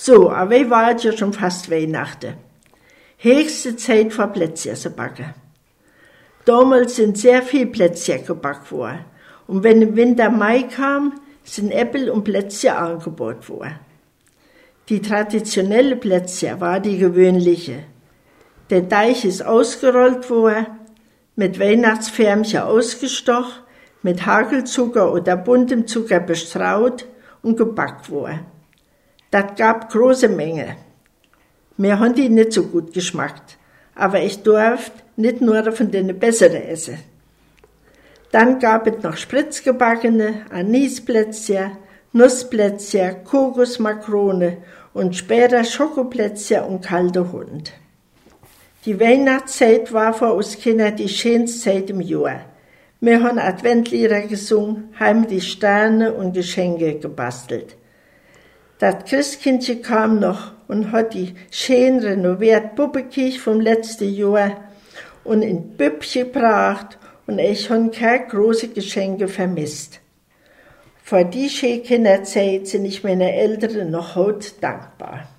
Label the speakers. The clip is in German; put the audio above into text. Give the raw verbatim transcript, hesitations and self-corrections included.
Speaker 1: So, aber wie war es ja schon fast Weihnachten. Höchste Zeit für Plätzchen zu backen. Damals sind sehr viel Plätzchen gebacken worden. Und wenn im Winter Mai kam, sind Äpfel und Plätzchen angebaut worden. Die traditionelle Plätzchen war die gewöhnliche. Der Teig ist ausgerollt worden, mit Weihnachtsfärmchen ausgestochen, mit Hagelzucker oder buntem Zucker bestraut und gebackt worden. Das gab große Menge. Mir haben die nicht so gut geschmeckt, aber ich durfte nicht nur von denen bessere essen. Dann gab es noch spritzgebackene, Anisplätzchen, Nussplätzchen, Kokosmakrone und später Schokoplätzchen und kalte Hund. Die Weihnachtszeit war für uns Kinder die schönste Zeit im Jahr. Wir haben Adventlieder gesungen, haben die Sterne und Geschenke gebastelt. Das Christkindchen kam noch und hat die schön renovierte Puppekirche vom letzten Jahr und in Büppchen gebracht und ich habe keine großen Geschenke vermisst. Für die schöne Kinderzeit sind ich meiner Eltern noch heute dankbar.